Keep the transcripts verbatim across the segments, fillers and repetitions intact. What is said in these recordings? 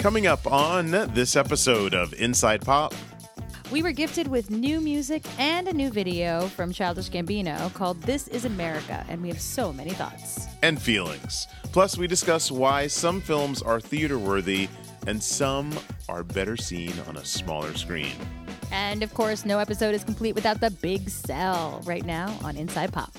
Coming up on this episode of Inside Pop. We were gifted with new music and a new video from Childish Gambino called This Is America, and we have so many thoughts. And feelings. Plus, we discuss why some films are theater-worthy and some are better seen on a smaller screen. And, of course, no episode is complete without the big sell right now on Inside Pop.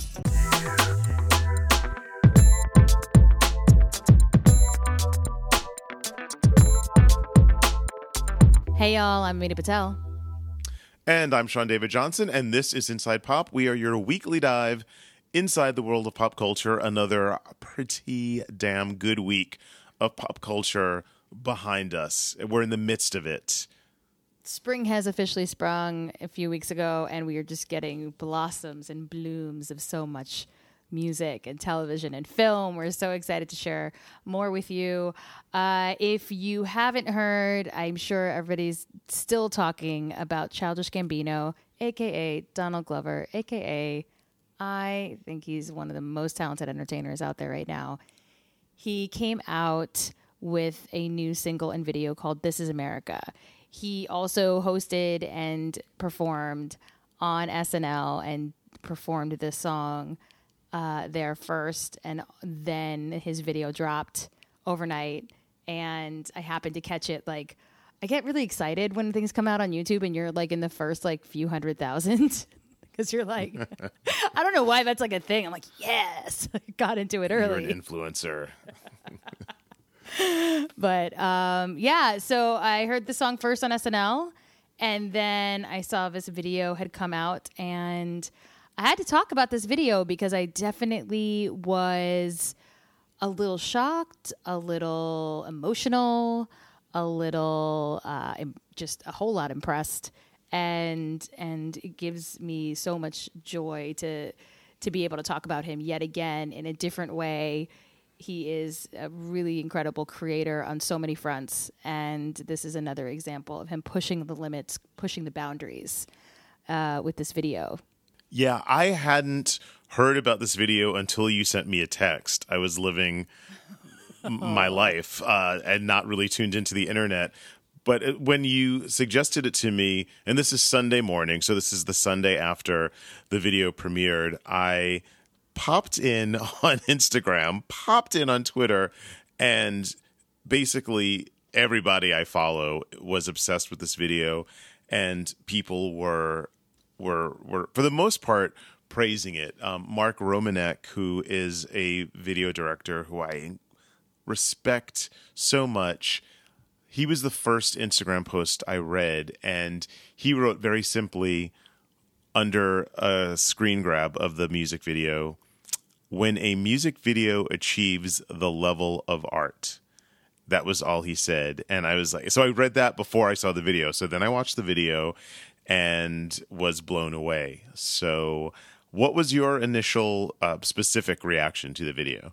Hey, y'all, I'm Amita Patel. And I'm Sean David Johnson, and this is Inside Pop. We are your weekly dive inside the world of pop culture. Another pretty damn good week of pop culture behind us. We're in the midst of it. Spring has officially sprung a few weeks ago, and we are just getting blossoms and blooms of so much music and television and film. We're so excited to share more with you. Uh, if you haven't heard, I'm sure everybody's still talking about Childish Gambino, a k a. Donald Glover, a k a. I think he's one of the most talented entertainers out there right now. He came out with a new single and video called This Is America. He also hosted and performed on S N L and performed this song uh, there first, and then his video dropped overnight, and I happened to catch it. Like, I get really excited when things come out on YouTube and you're like in the first like few hundred thousand because you're like, I don't know why that's like a thing. I'm like, yes, I got into it early. You're an influencer. But um, yeah, so I heard the song first on S N L, and then I saw this video had come out, and I had to talk about this video because I definitely was a little shocked, a little emotional, a little uh, just a whole lot impressed, and and it gives me so much joy to to be able to talk about him yet again in a different way. He is a really incredible creator on so many fronts, and this is another example of him pushing the limits, pushing the boundaries uh, with this video. Yeah, I hadn't heard about this video until you sent me a text. I was living oh. my life uh, and not really tuned into the internet. But when you suggested it to me, and this is Sunday morning, so this is the Sunday after the video premiered, I popped in on Instagram, popped in on Twitter, and basically everybody I follow was obsessed with this video, and people were were were for the most part praising it. Um, Mark Romanek, who is a video director who I respect so much, he was the first Instagram post I read, and he wrote very simply under a screen grab of the music video, "When a music video achieves the level of art." That was all he said. And I was like, so I read that before I saw the video. So then I watched the video and was blown away. So what was your initial uh, specific reaction to the video?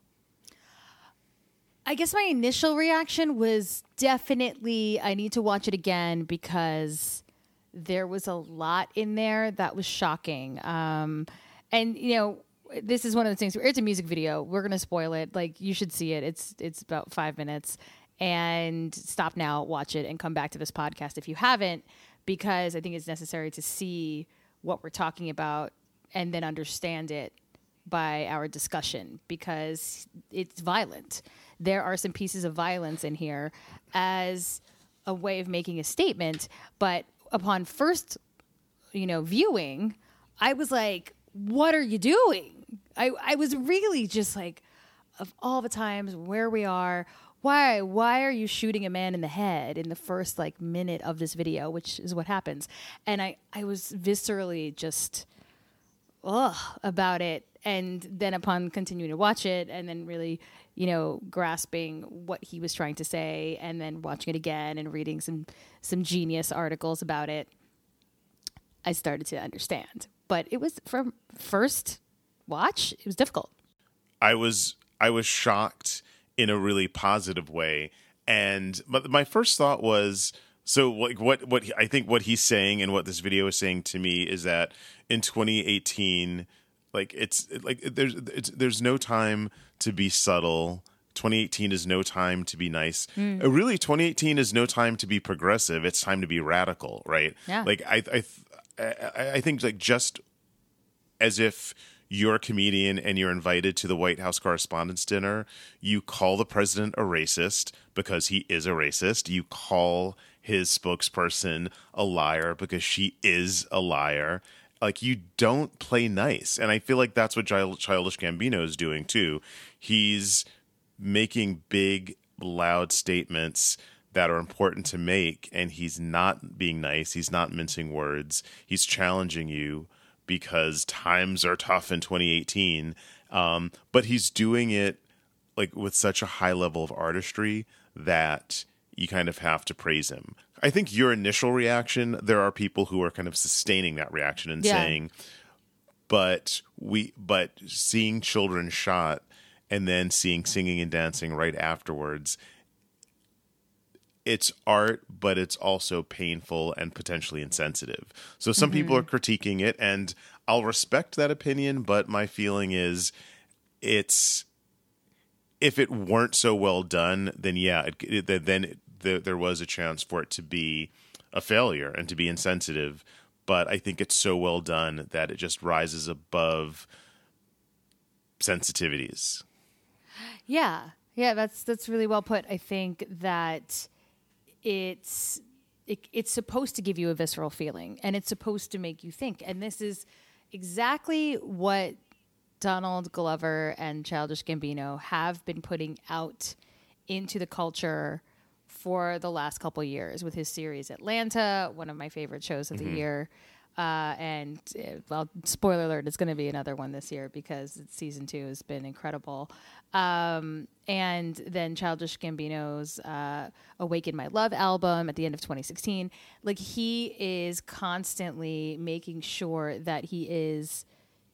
I guess my initial reaction was definitely, I need to watch it again because there was a lot in there that was shocking. Um, and, you know, this is one of the things where it's a music video. We're going to spoil it. Like, you should see it. It's it's about five minutes. And stop now, watch it, and come back to this podcast if you haven't, because I think it's necessary to see what we're talking about and then understand it by our discussion, because it's violent. There are some pieces of violence in here as a way of making a statement. But upon first, you know, viewing, I was like, what are you doing? I, I was really just like, of all the times where we are, why why are you shooting a man in the head in the first like minute of this video, which is what happens. And I, I was viscerally just ugh about it. And then upon continuing to watch it and then really, you know, grasping what he was trying to say and then watching it again and reading some some genius articles about it, I started to understand. But it was, from first watch, it was difficult. I was I was shocked in a really positive way, and but my first thought was, so like what what I think what he's saying and what this video is saying to me is that in twenty eighteen, like it's like there's it's, there's no time to be subtle, twenty eighteen is no time to be nice. Mm. Uh, really, twenty eighteen is no time to be progressive. It's time to be radical, right? Yeah. Like I, I, I, I think like just as if you're a comedian and you're invited to the White House Correspondents' Dinner, you call the president a racist because he is a racist. You call his spokesperson a liar because she is a liar. Like, you don't play nice. And I feel like that's what Childish Gambino is doing, too. He's making big, loud statements that are important to make, and he's not being nice. He's not mincing words. He's challenging you because times are tough in twenty eighteen. Um, but he's doing it like with such a high level of artistry that you kind of have to praise him. I think your initial reaction, there are people who are kind of sustaining that reaction and yeah. saying, but we, but seeing children shot and then seeing singing and dancing right afterwards, it's art, but it's also painful and potentially insensitive. So some mm-hmm. people are critiquing it, and I'll respect that opinion, but my feeling is it's, if it weren't so well done, then yeah, it, it, then it, the, there was a chance for it to be a failure and to be insensitive. But I think it's so well done that it just rises above sensitivities. Yeah. Yeah, that's that's really well put. I think that it's it, it's supposed to give you a visceral feeling, and it's supposed to make you think. And this is exactly what Donald Glover and Childish Gambino have been putting out into the culture for the last couple of years with his series Atlanta, one of my favorite shows of mm-hmm. the year. Uh, and, uh, well, spoiler alert, it's going to be another one this year because season two has been incredible. Um, and then Childish Gambino's uh, Awaken My Love album at the end of twenty sixteen. Like, he is constantly making sure that he is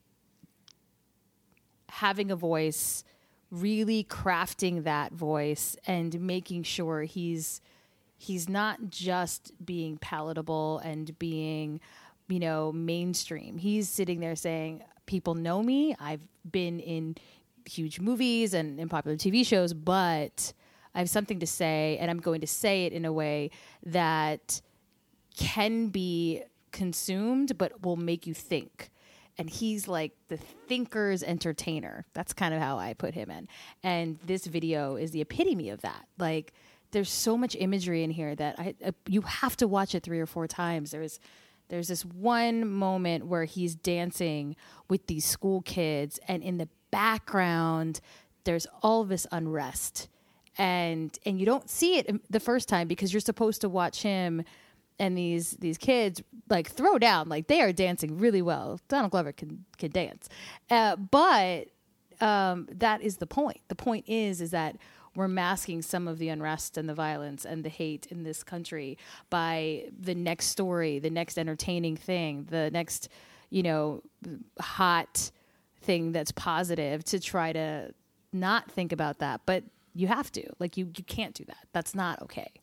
having a voice, really crafting that voice and making sure he's he's not just being palatable and being, you know, mainstream. He's sitting there saying, people know me. I've been in huge movies and in popular T V shows, but I have something to say, and I'm going to say it in a way that can be consumed but will make you think. And he's like the thinker's entertainer. That's kind of how I put him in. And this video is the epitome of that. Like, there's so much imagery in here that I, uh, you have to watch it three or four times. There's there's this one moment where he's dancing with these school kids, and in the background, there's all this unrest. And and you don't see it the first time because you're supposed to watch him and these these kids like throw down, like they are dancing really well. Donald Glover can can dance, uh, but um, that is the point. The point is is that we're masking some of the unrest and the violence and the hate in this country by the next story, the next entertaining thing, the next, you know, hot thing that's positive to try to not think about that. But you have to, like, you you can't do that. That's not okay.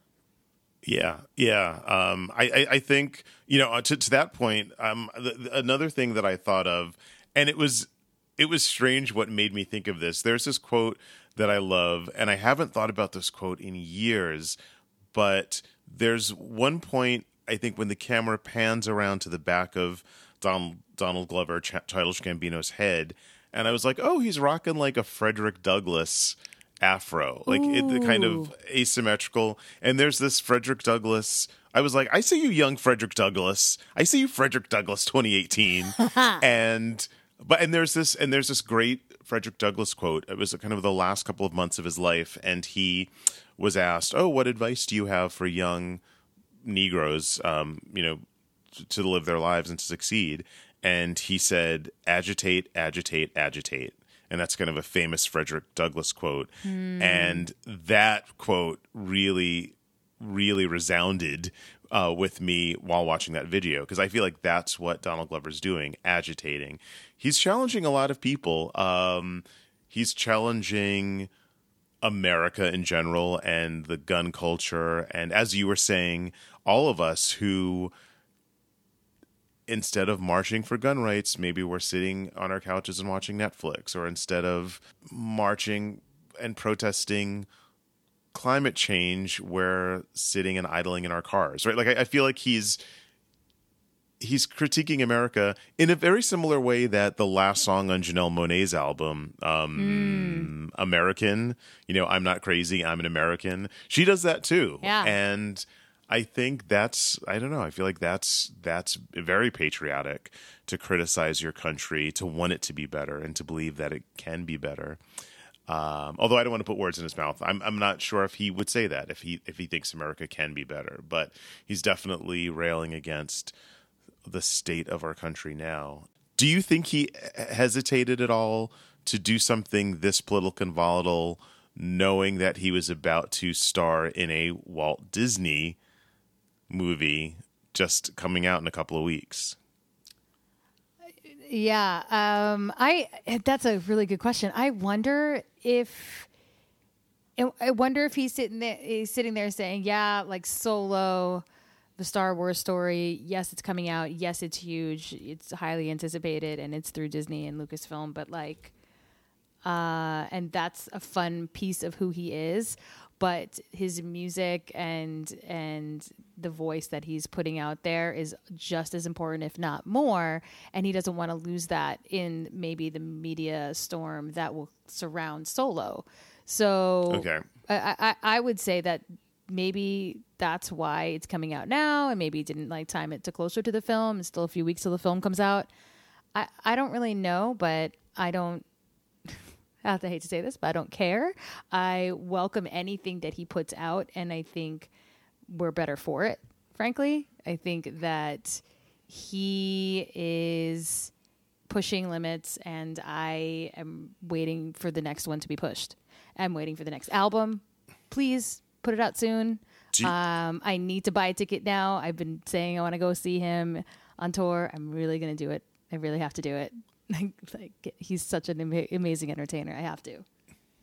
Yeah, yeah. Um, I, I, I think, you know, to, to that point, um, the, another thing that I thought of, and it was it was strange what made me think of this. There's this quote that I love, and I haven't thought about this quote in years, but there's one point, I think, when the camera pans around to the back of Donald, Donald Glover, Ch- Childish Gambino's head, and I was like, oh, he's rocking like a Frederick Douglass afro, like it, the kind of asymmetrical. And there's this Frederick Douglass. I was like, I see you, young Frederick Douglass. I see you, Frederick Douglass, twenty eighteen. and but and there's this and there's this great Frederick Douglass quote. It was kind of the last couple of months of his life, and he was asked, "Oh, what advice do you have for young Negroes, um, you know, to, to live their lives and to succeed?" And he said, "Agitate, agitate, agitate." And that's kind of a famous Frederick Douglass quote. Mm. And that quote really, really resounded uh, with me while watching that video, because I feel like that's what Donald Glover's doing, agitating. He's challenging a lot of people. Um, he's challenging America in general and the gun culture. And as you were saying, all of us who, instead of marching for gun rights, maybe we're sitting on our couches and watching Netflix, or instead of marching and protesting climate change, we're sitting and idling in our cars, right? Like I, I feel like he's he's critiquing America in a very similar way that the last song on Janelle Monáe's album, um, mm. American, you know, I'm not crazy, I'm an American. She does that too. Yeah. And I think that's, I don't know, I feel like that's that's very patriotic to criticize your country, to want it to be better and to believe that it can be better. Um, although I don't want to put words in his mouth. I'm I'm not sure if he would say that, if he if he thinks America can be better. But he's definitely railing against the state of our country now. Do you think he hesitated at all to do something this political and volatile, knowing that he was about to star in a Walt Disney movie just coming out in a couple of weeks? Yeah, um, I that's a really good question. I wonder if I wonder if he's sitting there, he's sitting there saying, "Yeah, like Solo, the Star Wars story. Yes, it's coming out. Yes, it's huge. It's highly anticipated, and it's through Disney and Lucasfilm. But like, uh, and that's a fun piece of who he is. But his music and and the voice that he's putting out there is just as important, if not more. And he doesn't want to lose that in maybe the media storm that will surround Solo. So okay. I, I, I would say that maybe that's why it's coming out now, and maybe he didn't like time it to closer to the film. It's still a few weeks till the film comes out. I, I don't really know, but I don't. I have to hate to say this, but I don't care. I welcome anything that he puts out, and I think we're better for it, frankly. I think that he is pushing limits, and I am waiting for the next one to be pushed. I'm waiting for the next album. Please put it out soon. You- um, I need to buy a ticket now. I've been saying I want to go see him on tour. I'm really going to do it. I really have to do it. Like, he's such an ama- amazing entertainer. I have to.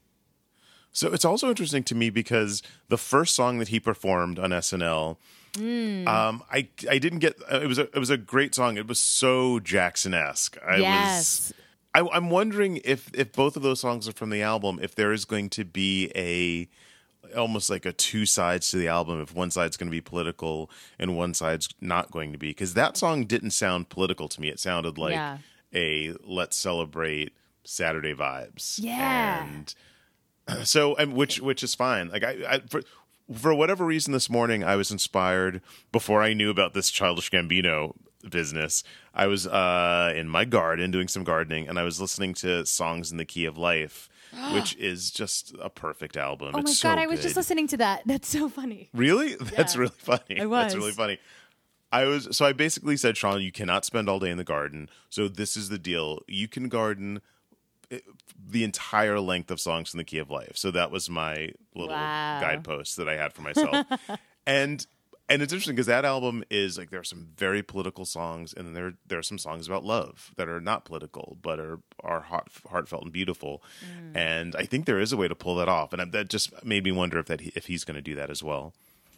So it's also interesting to me because the first song that he performed on S N L, mm. um, I I didn't get. Uh, it was a it was a great song. It was so Jackson-esque. I yes. was. I, I'm wondering if if both of those songs are from the album. If there is going to be a almost like a two sides to the album. If one side's going to be political and one side's not going to be, because that song didn't sound political to me. It sounded like. Yeah. A let's celebrate Saturday vibes. Yeah. And so, and which, which is fine. Like I, I for, for whatever reason this morning, I was inspired before I knew about this Childish Gambino business. I was, uh, in my garden doing some gardening, and I was listening to Songs in the Key of Life, which is just a perfect album. Oh it's my so God. I was good. just listening to that. That's so funny. Really? That's yeah. really funny. I was. That's really funny. I was so I basically said, Sean, you cannot spend all day in the garden. So this is the deal: you can garden the entire length of Songs in the Key of Life. So that was my little wow. guidepost that I had for myself. and and it's interesting because that album is like there are some very political songs, and then there there are some songs about love that are not political but are are heart, heartfelt and beautiful. Mm. And I think there is a way to pull that off, and that just made me wonder if that he, if he's going to do that as well.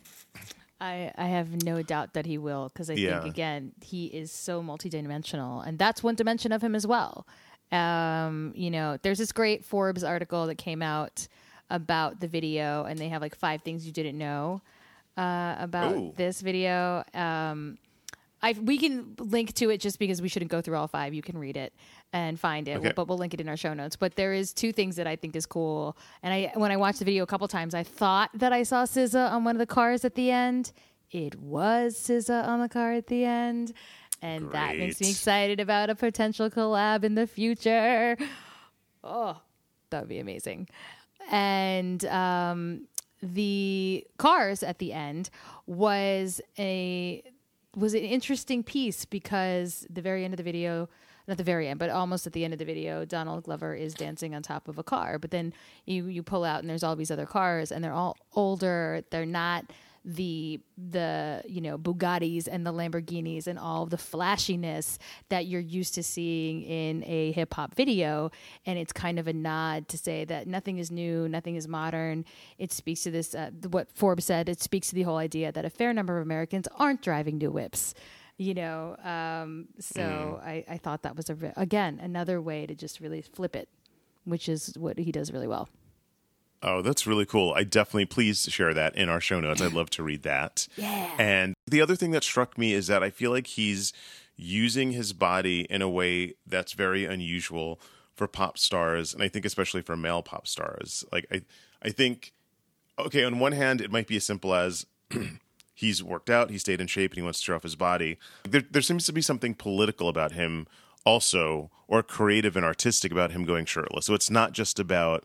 I, I have no doubt that he will, because I yeah. think, again, he is so multidimensional, and that's one dimension of him as well. Um, you know, there's this great Forbes article that came out about the video, and they have like five things you didn't know uh, about Ooh. this video. Um, I we can link to it just because we shouldn't go through all five. You can read it and find it, okay. but we'll link it in our show notes. But there is two things that I think is cool. And I, when I watched the video a couple times, I thought that I saw S Z A on one of the cars at the end. It was S Z A on the car at the end. And Great. That makes me excited about a potential collab in the future. Oh, that would be amazing. And um, the cars at the end was a... was an interesting piece because the very end of the video, not the very end, but almost at the end of the video, Donald Glover is dancing on top of a car. But then you, you pull out and there's all these other cars, and they're all older. They're not the, the you know, Bugattis and the Lamborghinis and all the flashiness that you're used to seeing in a hip hop video. And it's kind of a nod to say that nothing is new, nothing is modern. It speaks to this, uh, what Forbes said, it speaks to the whole idea that a fair number of Americans aren't driving new whips. You know, um, so mm. I, I thought that was, a re- again, another way to just really flip it, which is what he does really well. Oh, that's really cool. I definitely, please share that in our show notes. I'd love to read that. Yeah. And the other thing that struck me is that I feel like he's using his body in a way that's very unusual for pop stars, and I think especially for male pop stars. Like I I think, okay, on one hand, it might be as simple as he's worked out, he stayed in shape, and he wants to show off his body. There, there seems to be something political about him also, or creative and artistic about him going shirtless. So it's not just about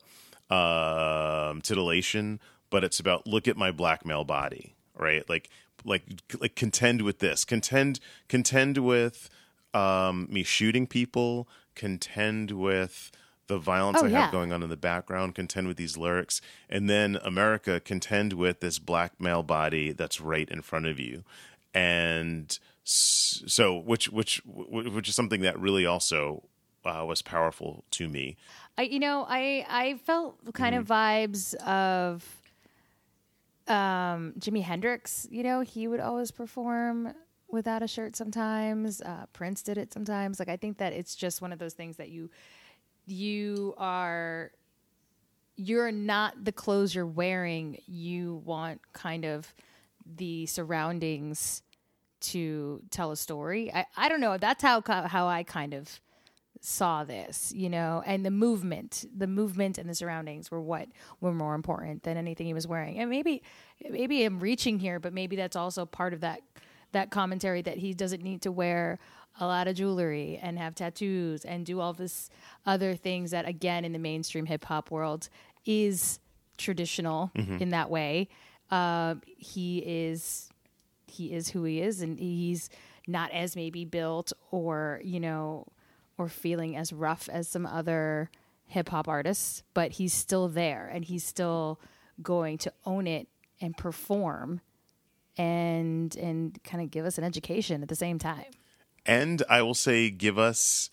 um, titillation, but it's about, look at my black male body, right? Like, like, like contend with this, contend, contend with um, me shooting people, contend with the violence Oh, I yeah. have going on in the background, contend with these lyrics, and then America, contend with this black male body that's right in front of you. And so, which which which is something that really also uh, was powerful to me. I, you know, I I felt kind mm-hmm. of vibes of um, Jimi Hendrix. You know, he would always perform without a shirt sometimes. Uh, Prince did it sometimes. Like, I think that it's just one of those things that you you are you're not the clothes you're wearing. You want kind of the surroundings to tell a story. I, I don't know. That's how how I kind of saw this, you know, and the movement, the movement and the surroundings were what were more important than anything he was wearing. And maybe, maybe I'm reaching here, but maybe that's also part of that, that commentary that he doesn't need to wear a lot of jewelry and have tattoos and do all this other things that, again, in the mainstream hip hop world is traditional mm-hmm. in that way. Uh, he is, he is who he is, and he's not as maybe built or, you know, or feeling as rough as some other hip hop artists, but he's still there and he's still going to own it and perform and and kind of give us an education at the same time. And I will say, give us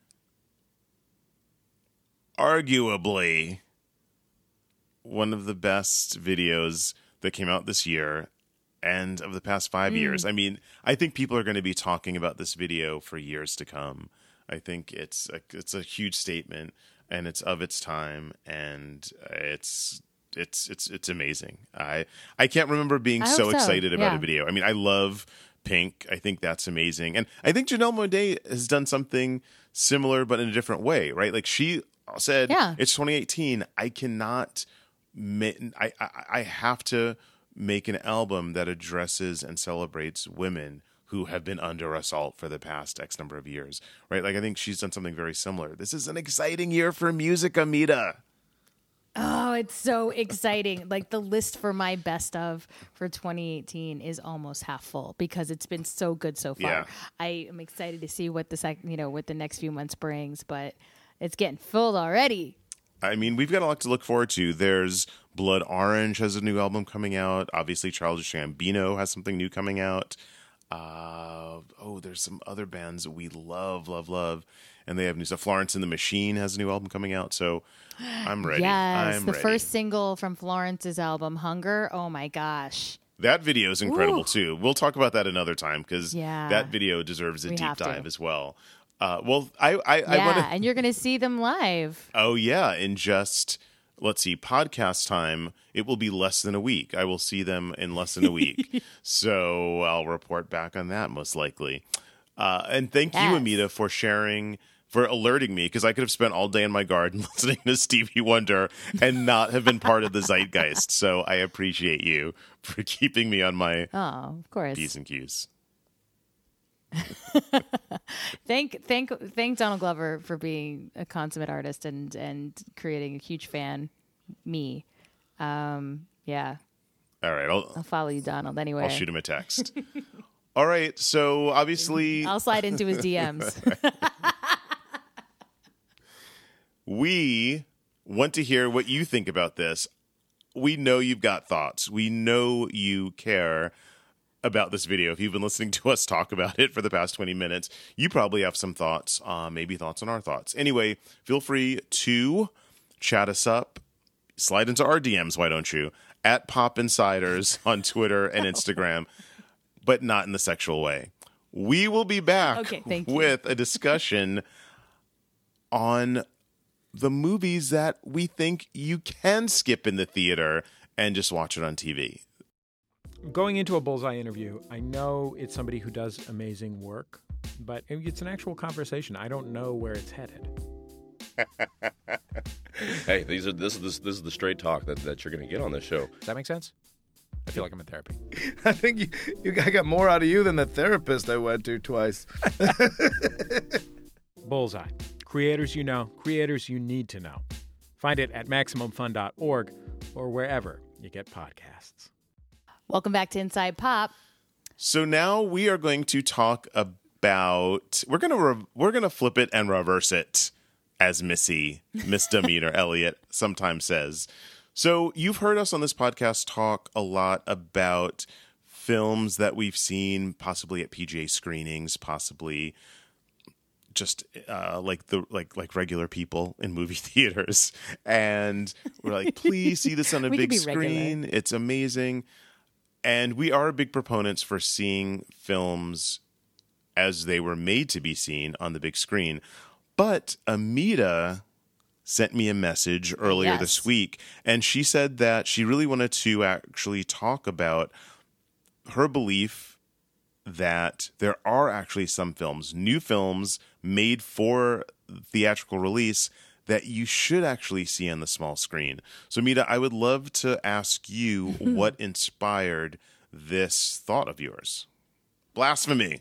arguably one of the best videos that came out this year and of the past five mm. years. I mean, I think people are going to be talking about this video for years to come. I think it's a, it's a huge statement, and it's of its time, and it's it's it's it's amazing. I I can't remember being I so hope so. excited about Yeah. a video. I mean, I love Pink. I think that's amazing, and I think Janelle Monáe has done something similar, but in a different way, right? Like she said, yeah. It's twenty eighteen. I cannot. I I, I have to make an album that addresses and celebrates women who have been under assault for the past X number of years, right? Like, I think she's done something very similar. This is an exciting year for music, Amita. Oh, it's so exciting. Like, the list for my best of for twenty eighteen is almost half full because it's been so good so far. Yeah. I am excited to see what the sec- you know, what the next few months brings, but it's getting full already. I mean, we've got a lot to look forward to. There's Blood Orange has a new album coming out. Obviously, Childish Gambino has something new coming out. Uh, oh, there's some other bands that we love, love, love, and they have new stuff. Florence and the Machine has a new album coming out, so I'm ready. Yes, I'm the ready. first single from Florence's album, Hunger. Oh my gosh, that video is incredible Ooh. too. We'll talk about that another time because yeah. that video deserves a We deep have to. dive as well. Uh, well, I, I, yeah, I want to. and you're going to see them live. Oh yeah, in just. Let's see, podcast time, it will be less than a week. I will see them in less than a week. So I'll report back on that most likely. Uh, and thank yes. you, Amita, for sharing, for alerting me, because I could have spent all day in my garden listening to Stevie Wonder and not have been part of the zeitgeist. So I appreciate you for keeping me on my Oh, of course. P's and Q's. thank thank thank Donald Glover for being a consummate artist and and creating a huge fan. Me, um, yeah. All right, I'll, I'll follow you, Donald. Anyway, I'll shoot him a text. All right, so obviously I'll slide into his D Ms. We want to hear what you think about this. We know you've got thoughts. We know you care about this video. If you've been listening to us talk about it for the past twenty minutes, you probably have some thoughts, uh, maybe thoughts on our thoughts. Anyway, feel free to chat us up, slide into our D Ms, why don't you, at Pop Insiders on Twitter and Instagram, but not in the sexual way. We will be back Okay, thank you. with a discussion on the movies that we think you can skip in the theater and just watch it on T V. Going into a Bullseye interview, I know it's somebody who does amazing work, but it's an actual conversation. I don't know where it's headed. Hey, these are this is this, this is the straight talk that, that you're going to get on this show. Does that make sense? I feel like I'm in therapy. I think you, you I got more out of you than the therapist I went to twice. Bullseye. Creators you know, creators you need to know. Find it at Maximum Fun dot org or wherever you get podcasts. Welcome back to Inside Pop. So now we are going to talk about we're gonna re- we're gonna flip it and reverse it, as Missy Misdemeanor Elliott sometimes says. So you've heard us on this podcast talk a lot about films that we've seen, possibly at P G A screenings, possibly just uh, like the like like regular people in movie theaters, and we're like, please see this on a We big could be screen. regular. It's amazing, and we are big proponents for seeing films as they were made to be seen on the big screen. But Amita sent me a message earlier Yes. this week, and she said that she really wanted to actually talk about her belief that there are actually some films, new films made for theatrical release, that you should actually see on the small screen. So, Amita, I would love to ask you what inspired this thought of yours. Blasphemy.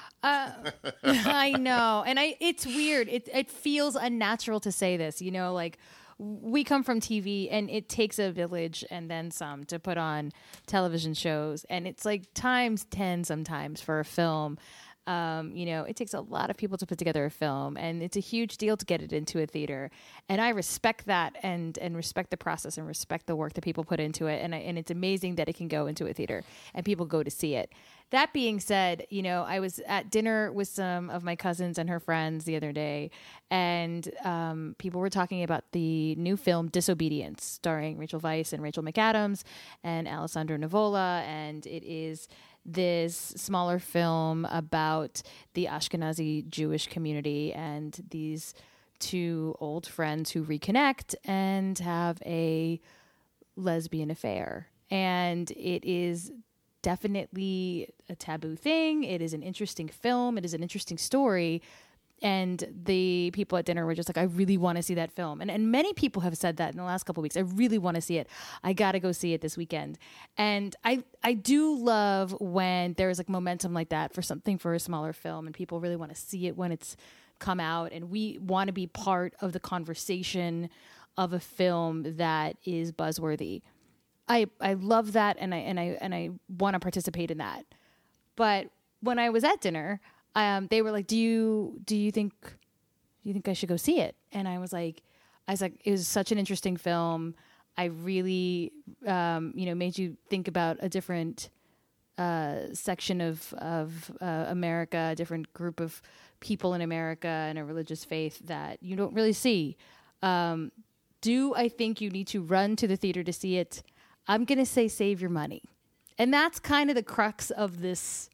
I know. And I it's weird. It it feels unnatural to say this, you know, like we come from T V and it takes a village and then some to put on television shows, and it's like times ten sometimes for a film. Um, you know, it takes a lot of people to put together a film, and it's a huge deal to get it into a theater. And I respect that, and and respect the process, and respect the work that people put into it. And I, and it's amazing that it can go into a theater and people go to see it. That being said, you know, I was at dinner with some of my cousins and her friends the other day, and um, people were talking about the new film Disobedience, starring Rachel Weisz and Rachel McAdams and Alessandro Nivola, and it is this smaller film about the Ashkenazi Jewish community and these two old friends who reconnect and have a lesbian affair. And it is definitely a taboo thing. It is an interesting film. It is an interesting story. And the people at dinner were just like, I really want to see that film. And and many people have said that in the last couple of weeks. I really want to see it. I got to go see it this weekend. And I, I do love when there's like momentum like that for something for a smaller film and people really want to see it when it's come out. And we want to be part of the conversation of a film that is buzzworthy. I, I love that, and I and I and I want to participate in that. But when I was at dinner, um, they were like, "Do you do you think do you think I should go see it?" And I was like, "I was like, it was such an interesting film. I really, um, you know, made you think about a different uh, section of of uh, America, a different group of people in America, and a religious faith that you don't really see. Um, do I think you need to run to the theater to see it? I'm going to say save your money." And that's kind of the crux of this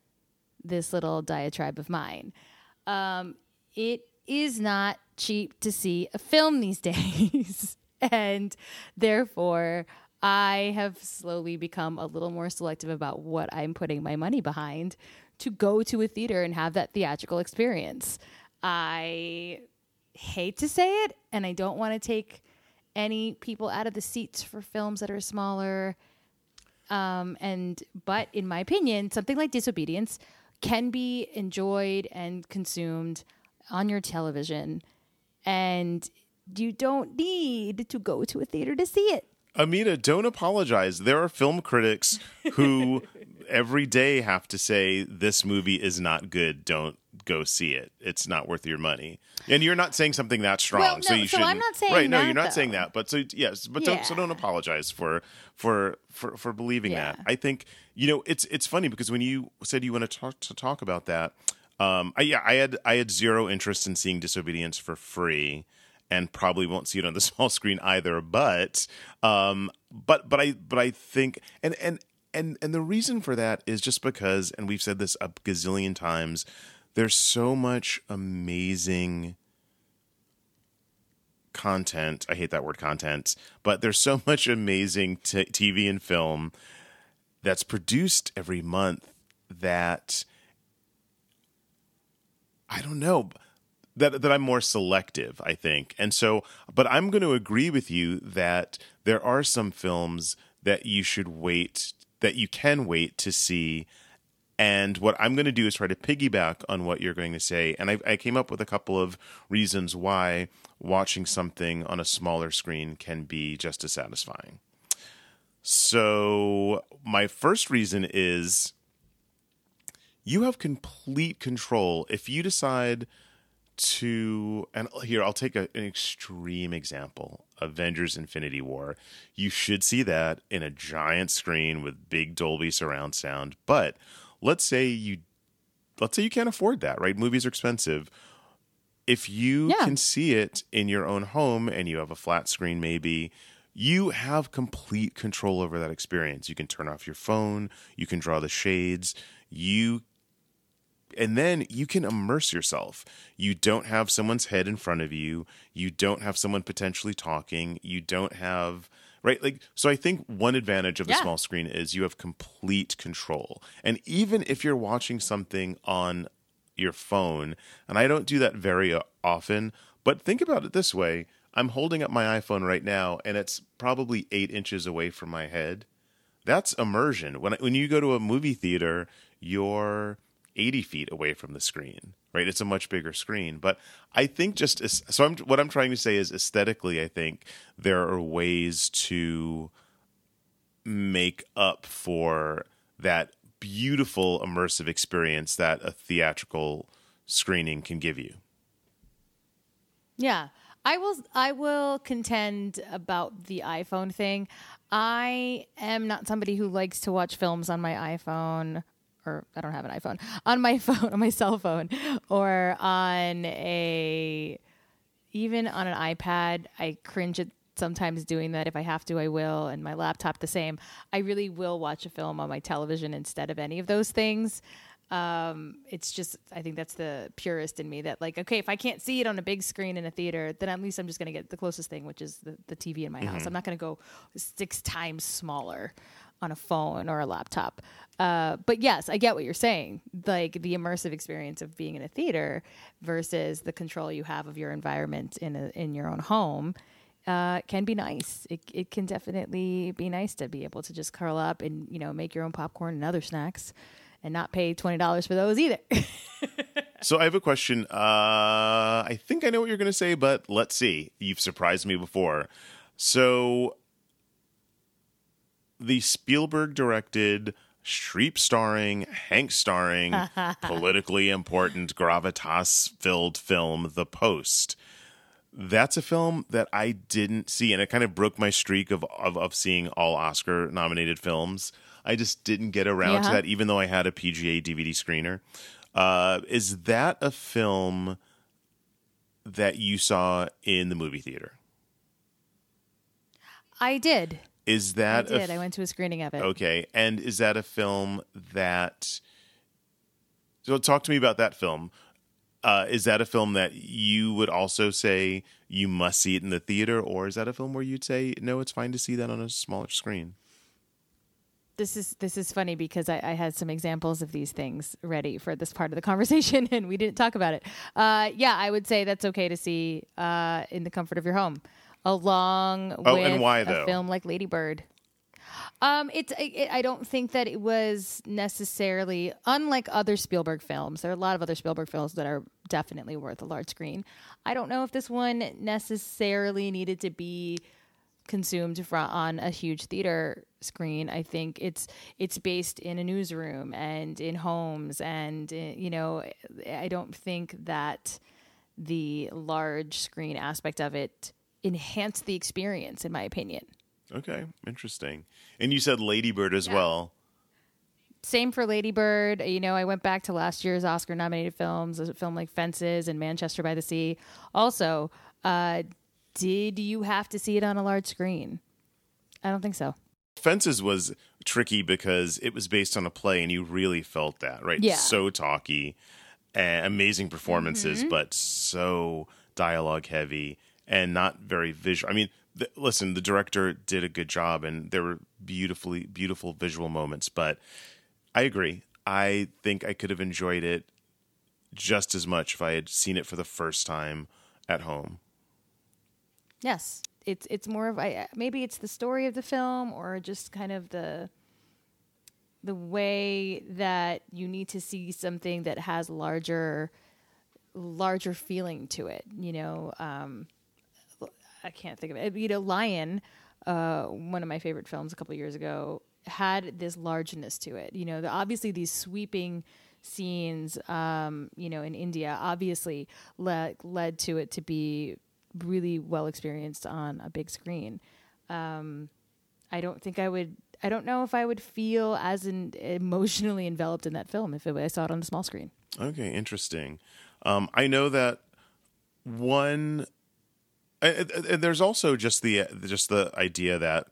this little diatribe of mine. Um, it is not cheap to see a film these days. And therefore, I have slowly become a little more selective about what I'm putting my money behind to go to a theater and have that theatrical experience. I hate to say it, and I don't want to take any people out of the seats for films that are smaller. Um, and but in my opinion, something like Disobedience can be enjoyed and consumed on your television, and you don't need to go to a theater to see it. Amita, don't apologize. There are film critics who every day have to say this movie is not good. Don't go see it. It's not worth your money. And you're not saying something that strong, Well, no, so you so shouldn't. I'm not saying right. No, that, you're not though. saying that. But so yes, but don't so Yeah. don't apologize for for for for believing Yeah. that. I think you know it's it's funny because when you said you want to talk to talk about that, um, I, yeah, I had I had zero interest in seeing Disobedience for free. And probably won't see it on the small screen either. But, um, but, but I, but I think, and and and and the reason for that is just because, and we've said this a gazillion times, there's so much amazing content. I hate that word content, but there's so much amazing t- T V and film that's produced every month that I don't know that that I'm more selective, I think. And so, but I'm going to agree with you that there are some films that you should wait, that you can wait to see. And what I'm going to do is try to piggyback on what you're going to say. And I, I came up with a couple of reasons why watching something on a smaller screen can be just as satisfying. So my first reason is you have complete control. If you decide to, and here, I'll take a, an extreme example, Avengers Infinity War. You should see that in a giant screen with big Dolby surround sound. But let's say you, let's say you can't afford that, right? Movies are expensive. If you Yeah. can see it in your own home and you have a flat screen, maybe, you have complete control over that experience. You can turn off your phone. You can draw the shades. You And then you can immerse yourself. You don't have someone's head in front of you. You don't have someone potentially talking. You don't have, right? Like, so I think one advantage of the Yeah. small screen is you have complete control. And even if you're watching something on your phone, and I don't do that very often, but think about it this way. I'm holding up my iPhone right now, and it's probably eight inches away from my head. That's immersion. When when you go to a movie theater, you're eighty feet away from the screen, right? It's a much bigger screen. But I think just as, so I'm, what I'm trying to say is aesthetically, I think there are ways to make up for that beautiful immersive experience that a theatrical screening can give you. Yeah. I will I will contend about the iPhone thing. I am not somebody who likes to watch films on my iPhone, or I don't have an iPhone, on my phone, on my cell phone, or on a, even on an iPad. I cringe at sometimes doing that. If I have to, I will. And my laptop, the same. I really will watch a film on my television instead of any of those things. Um, it's just, I think that's the purist in me that, like, okay, if I can't see it on a big screen in a theater, then at least I'm just going to get the closest thing, which is the, the T V in my house. I'm not going to go six times smaller on a phone or a laptop. Uh, but yes, I get what you're saying. Like the immersive experience of being in a theater versus the control you have of your environment in a, in your own home uh, can be nice. It, it can definitely be nice to be able to just curl up and, you know, make your own popcorn and other snacks and not pay twenty dollars for those either. So I have a question. Uh, I think I know what you're going to say, but let's see. You've surprised me before. So the Spielberg-directed, Streep starring, Hank starring, politically important, gravitas-filled film, The Post. That's a film that I didn't see, and it kind of broke my streak of of, of seeing all Oscar-nominated films. I just didn't get around Yeah. to that, even though I had a P G A D V D screener. Uh, is that a film that you saw in the movie theater? I did. Is I that did. a f- I went to a screening of it. okay? And is that a film that? So talk to me about that film. Uh, is that a film that you would also say you must see it in the theater, or is that a film where you'd say no, it's fine to see that on a smaller screen? This is this is funny because I, I had some examples of these things ready for this part of the conversation, and we didn't talk about it. Uh, yeah, I would say that's okay to see uh, in the comfort of your home, along Oh, with and why, a though? film like Lady Bird. Um, it's it, I don't think that it was necessarily, unlike other Spielberg films. There are a lot of other Spielberg films that are definitely worth a large screen. I don't know if this one necessarily needed to be consumed fro- on a huge theater screen. I think it's it's based in a newsroom and in homes, and uh, you know, I don't think that the large screen aspect of it enhanced the experience, in my opinion. Okay, interesting. And you said Lady Bird as Yeah. well. Same for Lady Bird. You know, I went back to last year's Oscar-nominated films, a film like Fences and Manchester by the Sea. Also, uh, did you have to see it on a large screen? I don't think so. Fences was tricky because it was based on a play, and you really felt that, right? Yeah. So talky, uh, amazing performances, Mm-hmm. but so dialogue heavy. and not very visual. I mean, the, listen, the director did a good job, and there were beautifully beautiful visual moments. But I agree. I think I could have enjoyed it just as much if I had seen it for the first time at home. Yes, it's it's more of I maybe it's the story of the film, or just kind of the the way that you need to see something that has larger larger feeling to it. You know, um, I can't think of it. You know, Lion, uh, one of my favorite films a couple of years ago, had this largeness to it. You know, the, obviously these sweeping scenes, um, you know, in India, obviously led led to it to be really well experienced on a big screen. Um, I don't think I would. I don't know if I would feel as in, emotionally enveloped in that film if it, I saw it on the small screen. Okay, interesting. Um, I know that one. I, I, there's also just the just the idea that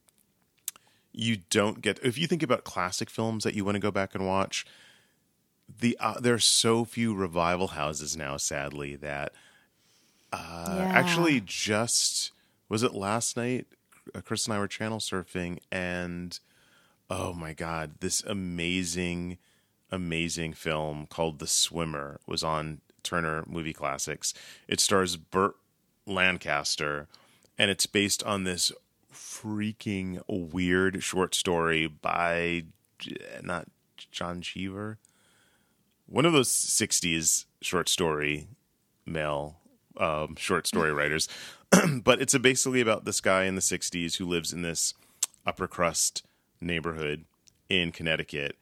you don't get, if you think about classic films that you want to go back and watch. The uh, there's so few revival houses now, sadly, that uh, Yeah. actually just was it last night? Uh, Chris and I were channel surfing, and oh my god, this amazing, amazing film called The Swimmer was on Turner Movie Classics. It stars Burt Lancaster, and it's based on this freaking weird short story by not John Cheever. One of those sixties short story male um, short story writers. But it's a basically about this guy in the sixties who lives in this upper crust neighborhood in Connecticut.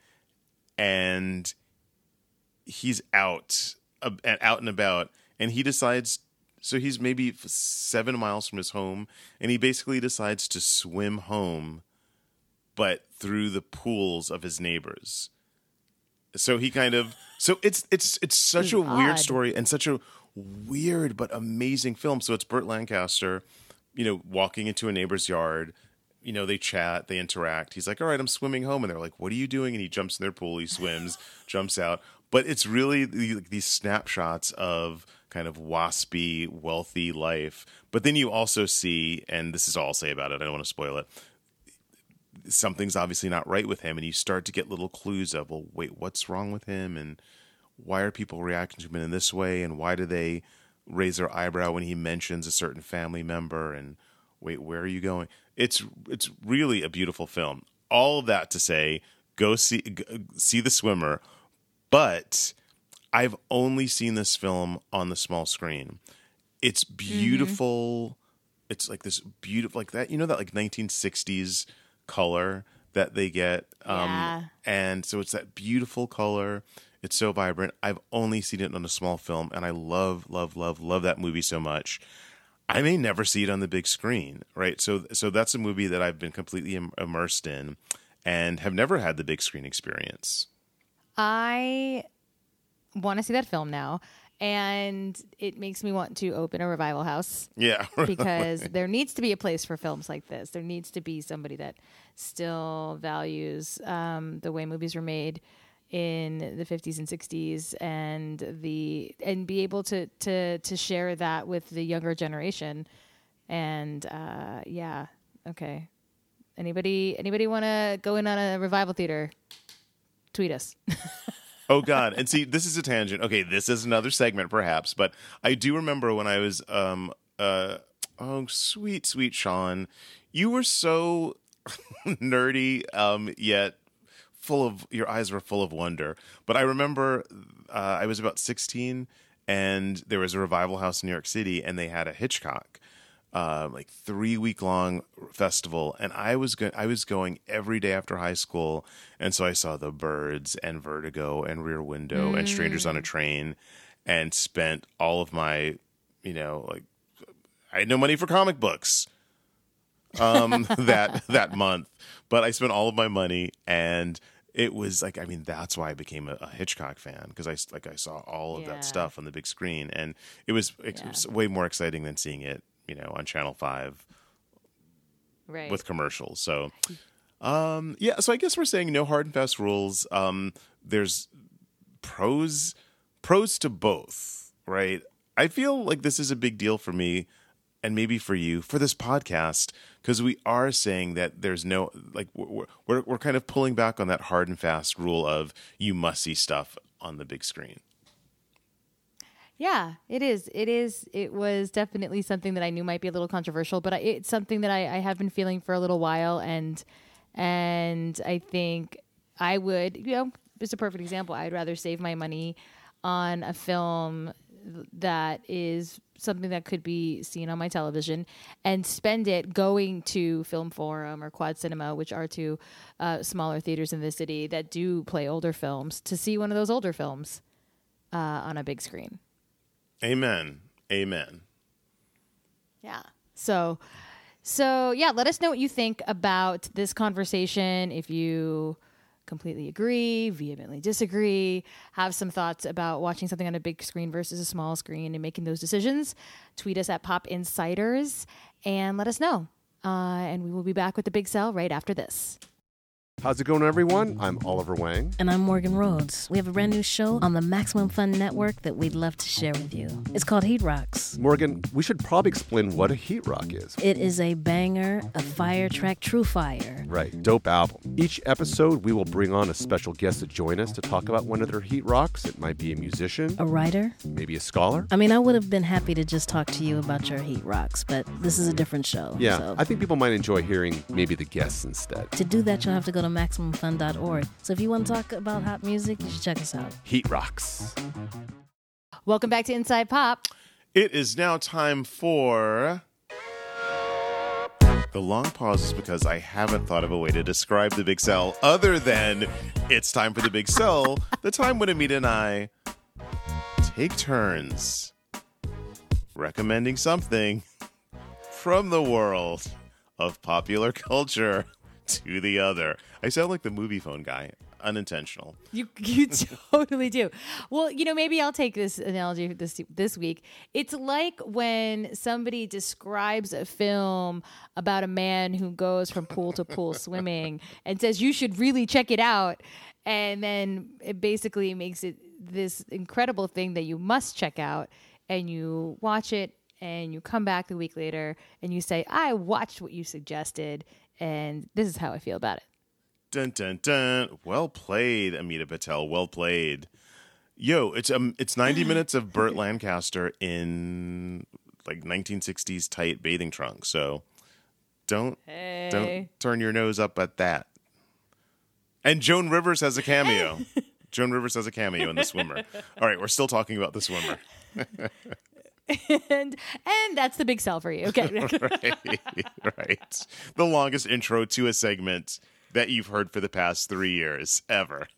And he's out, uh, out and about. And he decides, so he's maybe seven miles from his home. And he basically decides to swim home, but through the pools of his neighbors. So he kind of, so it's it's it's such a weird odd. story and such a weird but amazing film. So it's Burt Lancaster, you know, walking into a neighbor's yard. You know, they chat, they interact. He's like, "All right, I'm swimming home," and they're like, "What are you doing?" And he jumps in their pool, he swims, jumps out. But it's really the, these snapshots of kind of waspy, wealthy life. But then you also see, and this is all I'll say about it. I don't want to spoil it. Something's obviously not right with him, and you start to get little clues of, well, wait, what's wrong with him, and why are people reacting to him in this way, and why do they raise their eyebrow when he mentions a certain family member, and wait, where are you going? It's it's really a beautiful film. All of that to say, go see go, see The Swimmer, but I've only seen this film on the small screen. It's beautiful. Mm-hmm. It's like this beautiful, like that, you know, that like nineteen sixties color that they get. Um, Yeah. And so it's that beautiful color. It's so vibrant. I've only seen it on a small film, and I love, love, love, love that movie so much. I may never see it on the big screen, right? So, so that's a movie that I've been completely im- immersed in and have never had the big screen experience. I want to see that film now, and it makes me want to open a revival house. Yeah. Because there needs to be a place for films like this. There needs to be somebody that still values um, the way movies were made in the fifties and sixties, and the and be able to to to share that with the younger generation. And uh, yeah, okay. Anybody anybody want to go in on a revival theater? Tweet us. Oh, God. And see, this is a tangent. Okay, this is another segment, perhaps. But I do remember when I was, um, uh, oh, sweet, sweet Sean. You were so nerdy, um, yet full of, your eyes were full of wonder. But I remember uh, I was about sixteen, and there was a revival house in New York City, and they had a Hitchcock. Uh, like three week long festival, and I was go- I was going every day after high school, and so I saw The Birds and Vertigo and Rear Window mm. and Strangers on a Train, and spent all of my, you know, like I had no money for comic books, um, that that month, but I spent all of my money, and it was like, I mean, that's why I became a, a Hitchcock fan, because I like I saw all of Yeah. that stuff on the big screen, and it was, it Yeah. was way more exciting than seeing it, you know, on Channel five Right. with commercials. So, um, yeah, so I guess we're saying no hard and fast rules. Um, there's pros, pros to both, right? I feel like this is a big deal for me. and maybe for you, for this podcast, because we are saying that there's no, like, we're, we're, we're kind of pulling back on that hard and fast rule of you must see stuff on the big screen. Yeah, it is. It is. It was definitely something that I knew might be a little controversial, but I, it's something that I, I have been feeling for a little while, and and I think I would, you know, it's a perfect example. I'd rather save my money on a film that is something that could be seen on my television and spend it going to Film Forum or Quad Cinema, which are two uh, smaller theaters in the city that do play older films, to see one of those older films uh, on a big screen. Amen. Amen. Yeah. So, so yeah, let us know what you think about this conversation. If you completely agree, vehemently disagree, have some thoughts about watching something on a big screen versus a small screen and making those decisions, tweet us at Pop Insiders and let us know. Uh, and we will be back with the Big Sell right after this. How's it going, everyone? I'm Oliver Wang. And I'm Morgan Rhodes. We have a brand new show on the Maximum Fun Network that we'd love to share with you. It's called Heat Rocks. Morgan, we should probably explain what a heat rock is. It is a banger, a fire track, true fire. Right, dope album. Each episode, we will bring on a special guest to join us to talk about one of their heat rocks. It might be a musician, A writer. maybe a scholar. I mean, I would have been happy to just talk to you about your Heat Rocks, but this is a different show. Yeah, So. I think people might enjoy hearing maybe the guests instead. To do that, you'll have to go to Maximum Fun dot org. So if you want to talk about hot music, you should check us out. Heat rocks. Welcome back to Inside Pop. It is now time for the long pause is because I haven't thought of a way to describe the Big Sell other than it's time for the Big Sell, the time when Amita and I take turns recommending something from the world of popular culture to the other. I sound like the movie phone guy. Unintentional. You you totally do. Well, you know, maybe I'll take this analogy this this week. It's like when somebody describes a film about a man who goes from pool to pool swimming and says you should really check it out, and then it basically makes it this incredible thing that you must check out, and you watch it and you come back the week later and you say, I watched what you suggested and this is how I feel about it. Dun dun dun. Well played, Amita Patel. Well played. Yo, it's um, it's ninety minutes of Burt Lancaster in like nineteen sixties tight bathing trunks. So don't Hey. don't turn your nose up at that. And Joan Rivers has a cameo. Joan Rivers has a cameo in The Swimmer. All right, we're still talking about The Swimmer. and and that's the big sell for you. Okay. right, right. The longest intro to a segment that you've heard for the past three years ever.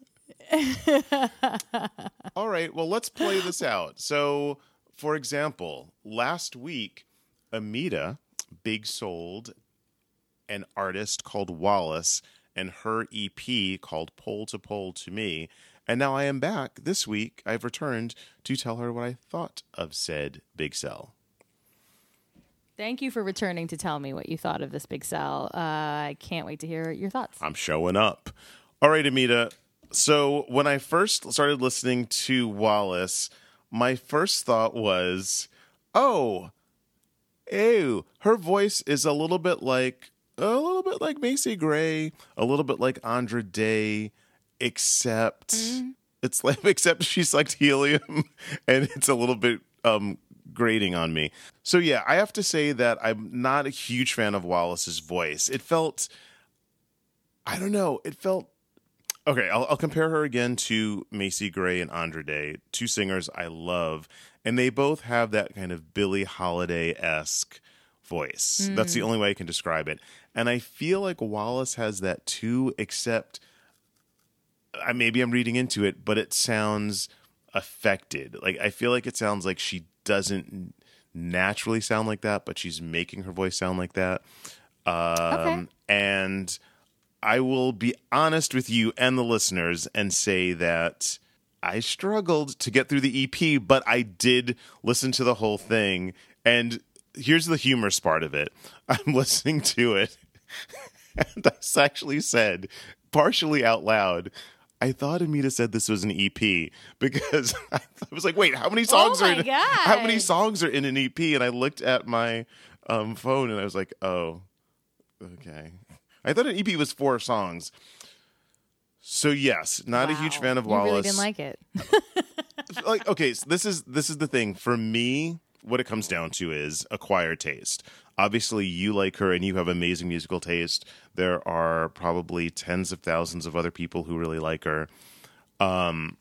All right, well, let's play this out. So, for example, last week, Amita big sold an artist called Wallace and her E P called Pole to Pole to Me. And now I am back this week. I've returned to tell her what I thought of said big sell. Thank you for returning to tell me what you thought of this big sell. Uh, I can't wait to hear your thoughts. I'm showing up. All right, Amita. So when I first started listening to Wallace, my first thought was, oh, ew, her voice is a little bit like, a little bit like Macy Gray, a little bit like Andra Day, except mm. it's like, except she sucked helium and it's a little bit um, grating on me. So yeah, I have to say that I'm not a huge fan of Wallace's voice. It felt, I don't know, it felt, okay, I'll, I'll compare her again to Macy Gray and Andra Day, two singers I love, and they both have that kind of Billie Holiday-esque voice. Mm. That's the only way I can describe it. And I feel like Wallace has that too, except I maybe I'm reading into it, but it sounds affected. Like I feel like it sounds like she doesn't naturally sound like that, but she's making her voice sound like that. Um, okay. And I will be honest with you and the listeners and say that I struggled to get through the E P, but I did listen to the whole thing. And here's the humorous part of it. I'm listening to it, and I actually said, partially out loud, I thought Amita said this was an E P because I was like, wait, how many songs Oh are my in, God. how many songs are in an E P? And I looked at my um, phone and I was like, oh, okay. I thought an E P was four songs. So yes, not a huge Wow. fan of You Wallace. really didn't like it. Like, okay, so this is this is the thing for me. What it comes down to is acquired taste. Obviously, you like her and you have amazing musical taste. There are probably tens of thousands of other people who really like her. Um,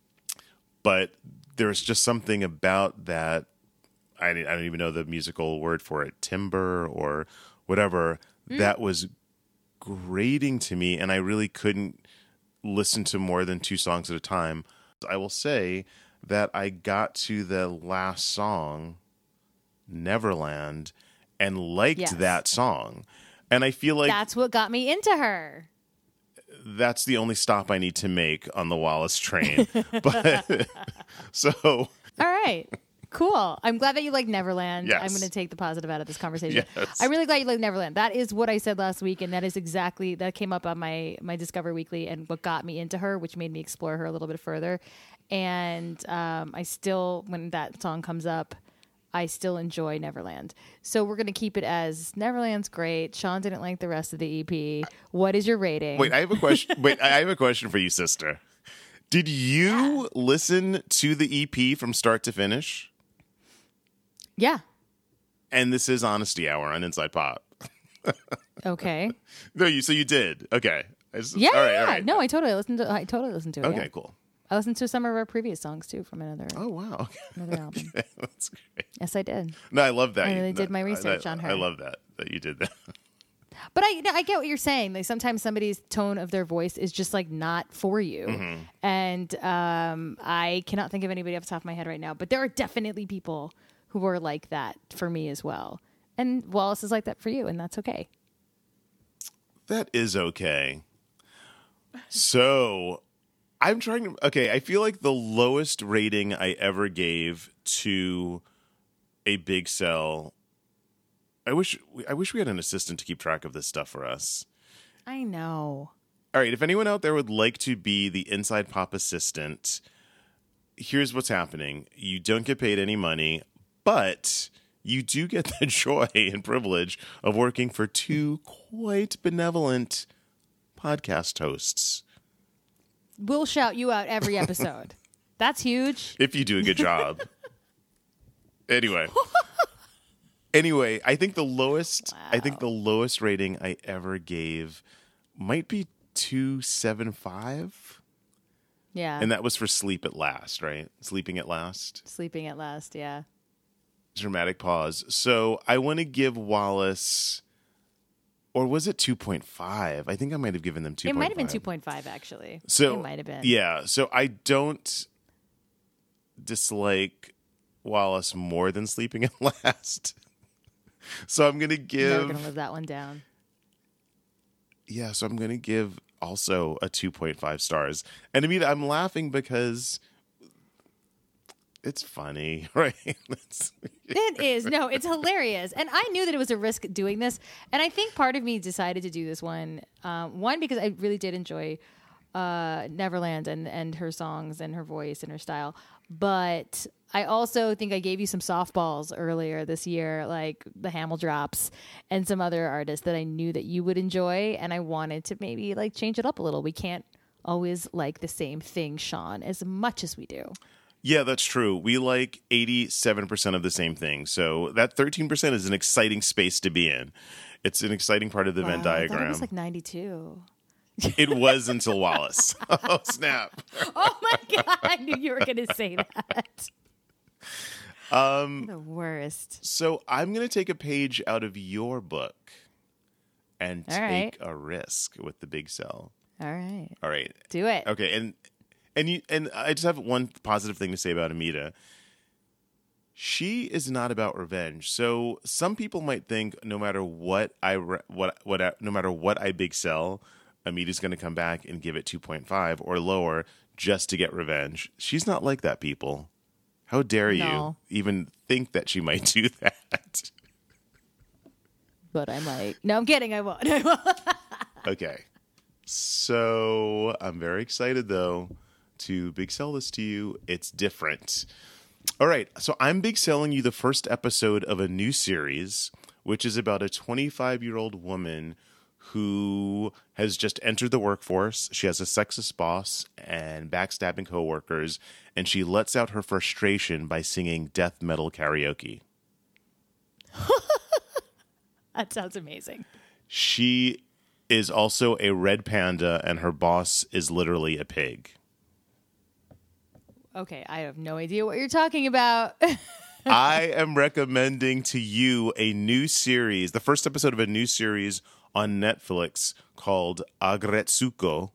but there's just something about that. I, I don't even know the musical word for it, timbre or whatever, mm. that was grating to me. And I really couldn't listen to more than two songs at a time. I will say that I got to the last song, Neverland, and liked Yes. that song. And I feel like That's what got me into her. that's the only stop I need to make on the Wallace train. But so All right. Cool. I'm glad that you like Neverland. Yes. I'm going to take the positive out of this conversation. Yes. I'm really glad you like Neverland. That is what I said last week, and that is exactly that came up on my my Discover Weekly and what got me into her, which made me explore her a little bit further. And um, I still, when that song comes up, I still enjoy Neverland. So we're going to keep it as Neverland's great. Sean didn't like the rest of the E P. What is your rating? wait, I have a question. Wait, I have a question for you, sister. Did you yeah. listen to the E P from start to finish? Yeah. And this is Honesty Hour on Inside Pop. Okay. No, you. So you did. Okay. Just, Yeah. all right, yeah. all right. No, I totally listened to. I totally listened to it. Okay. Yeah. Cool. I listened to some of our previous songs too from another. Oh wow. Okay. Another album. Okay, that's great. Yes, I did. No, I love that. I really You- did my I- research I, on her. I love that that you did that. But I, I get what you're saying. Like sometimes somebody's tone of their voice is just like not for you, Mm-hmm. and um, I cannot think of anybody off the top of my head right now. But there are definitely people who are like that for me as well. And Wallace is like that for you, and that's okay. That is okay. So I'm trying to. Okay, I feel like the lowest rating I ever gave to a Big Cell. I wish. I wish we had an assistant to keep track of this stuff for us. I know. All right, if anyone out there would like to be the Inside Pop assistant, here's what's happening. You don't get paid any money, but you do get the joy and privilege of working for two quite benevolent podcast hosts. We'll shout you out every episode. That's huge. If you do a good job. Anyway. Anyway, I think the lowest Wow. I think the lowest rating I ever gave might be two seventy-five. Yeah. And that was for Sleep at Last, right? Sleeping at Last. Sleeping at last. Yeah. Dramatic pause. So I want to give Wallace, or was it two point five? I think I might have given them two point five. It might have been two point five, actually. So it might have been. Yeah. So I don't dislike Wallace more than Sleeping at Last. So I'm going to give. Never going to live that one down. Yeah. So I'm going to give also a two point five stars. And I mean, I'm laughing because it's funny, right? It's, It is. No, it's hilarious. And I knew that it was a risk doing this. And I think part of me decided to do this one. Um, one, because I really did enjoy uh, Neverland and, and her songs and her voice and her style. But I also think I gave you some softballs earlier this year, like the Hamel Drops and some other artists that I knew that you would enjoy. And I wanted to maybe like change it up a little. We can't always like the same thing, Sean, as much as we do. Yeah, that's true. We like eighty-seven percent of the same thing. So that thirteen percent is an exciting space to be in. It's an exciting part of the Venn Wow, I thought diagram. it was like ninety-two. It was until Wallace. Oh, snap. Oh my God. I knew you were going to say that. Um, The worst. so I'm going to take a page out of your book and All take right. a risk with the Big Cell. All right. All right. Do it. Okay, and and you and I just have one positive thing to say about Amita. She is not about revenge. So some people might think no matter what I re- what what I, no matter what I Big Cell, Amita's going to come back and give it two point five or lower just to get revenge. She's not like that, people. How dare No. you even think that she might do that? But I might. No, I'm kidding. I won't. I won't. Okay. So I'm very excited, though, to big sell this to you. It's different. All right. So I'm big selling you the first episode of a new series, which is about a twenty-five-year-old woman who has just entered the workforce. She has a sexist boss and backstabbing coworkers, and she lets out her frustration by singing death metal karaoke. That sounds amazing. She is also a red panda, and her boss is literally a pig. Okay, I have no idea what you're talking about. I am recommending to you a new series, the first episode of a new series on Netflix called Aggretsuko.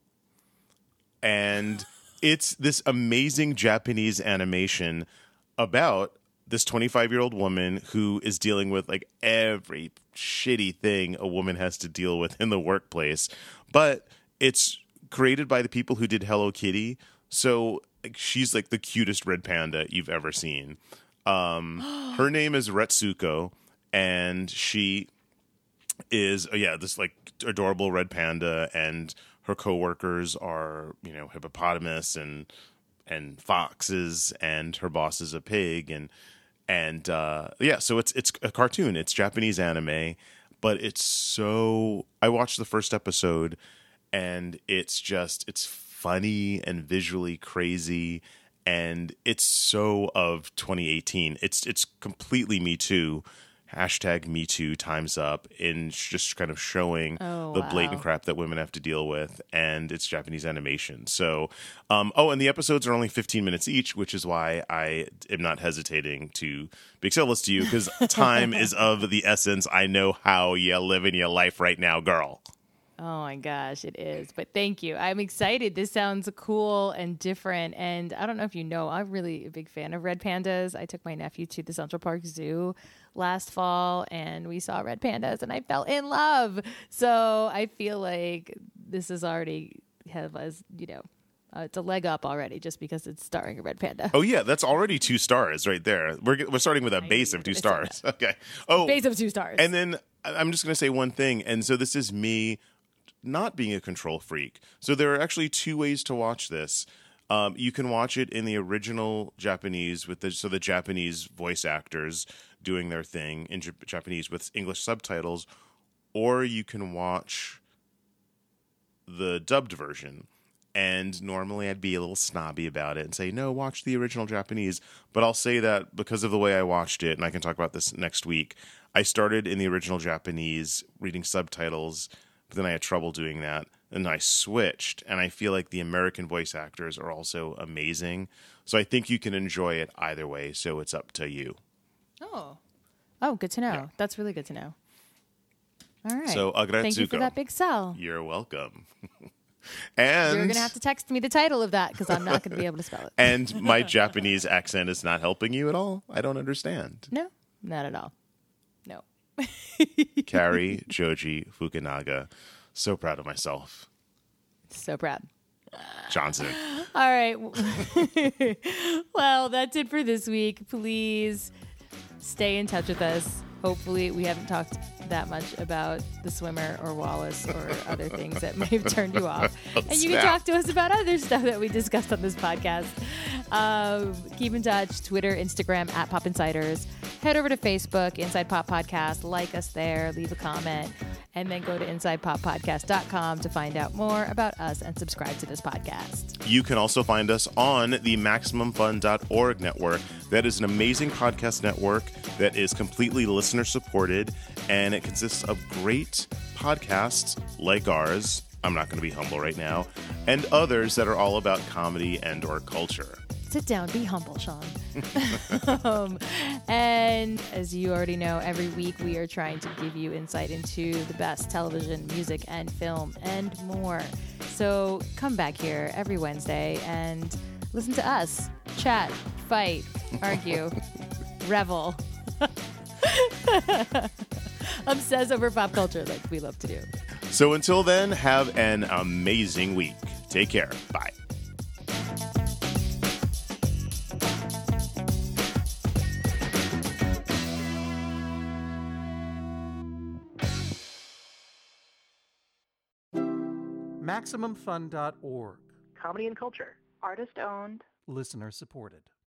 And it's this amazing Japanese animation about this twenty-five-year-old woman who is dealing with like every shitty thing a woman has to deal with in the workplace. But it's created by the people who did Hello Kitty. So like, she's like the cutest red panda you've ever seen. Um, her name is Retsuko, and she is, oh yeah, this like adorable red panda, and her coworkers are, you know, hippopotamus and and foxes, and her boss is a pig, and and uh, yeah, so it's it's a cartoon, it's Japanese anime, but it's so. I watched the first episode, and it's just it's funny and visually crazy. And it's so of twenty eighteen. It's it's completely Me Too. Hashtag Me Too times up in just kind of showing Oh, the wow. blatant crap that women have to deal with. And it's Japanese animation. So, um, oh, and the episodes are only fifteen minutes each, which is why I am not hesitating to big sell this to you, because time is of the essence. I know how you live in your life right now, girl. Oh my gosh, it is. But thank you. I'm excited. This sounds cool and different. And I don't know if you know, I'm really a big fan of red pandas. I took my nephew to the Central Park Zoo last fall, and we saw red pandas, and I fell in love. So I feel like this is already have as you know, uh, it's a leg up already just because it's starring a red panda. Oh yeah, that's already two stars right there. We're we're starting with a I base knew of you two were gonna say stars. Okay. Oh, Base of two stars. and then I'm just going to say one thing. And so this is me not being a control freak. So there are actually two ways to watch this. Um, you can watch it in the original Japanese with the so the Japanese voice actors doing their thing in J- Japanese with English subtitles, or you can watch the dubbed version. And normally I'd be a little snobby about it and say, no, watch the original Japanese. But I'll say that because of the way I watched it, and I can talk about this next week, I started in the original Japanese reading subtitles, but then I had trouble doing that. And I switched, and I feel like the American voice actors are also amazing. So I think you can enjoy it either way, so it's up to you. oh, oh, good to know. Yeah. That's really good to know. All right. So, thank you for Aggretsuko. that big sell. You're welcome. and You're going to have to text me the title of that because I'm not going to be able to spell it. and my Japanese accent is not helping you at all? I don't understand. No, not at all. No. Kari Joji Fukunaga. So proud of myself. So proud. Johnson. All right. Well, that's it for this week. Please stay in touch with us. Hopefully, we haven't talked that much about The Swimmer or Wallace or other things that may have turned you off. And you can Snap. talk to us about other stuff that we discussed on this podcast. Um, keep in touch. Twitter, Instagram, at Pop Insiders. Head over to Facebook, Inside Pop Podcast. Like us there. Leave a comment. And then go to inside pop podcast dot com to find out more about us and subscribe to this podcast. You can also find us on the Maximum Fun dot org network. That is an amazing podcast network that is completely listener supported, and it consists of great podcasts like ours. I'm not going to be humble right now, and others that are all about comedy and or culture. Sit down, be humble, Sean. um, and as you already know, every week we are trying to give you insight into the best television, music, and film, and more. So come back here every Wednesday and listen to us chat, fight, argue, revel, obsess over pop culture like we love to do. So until then, have an amazing week. Take care. Bye. Maximum Fun dot org. Comedy and culture. Artist owned. Listener supported.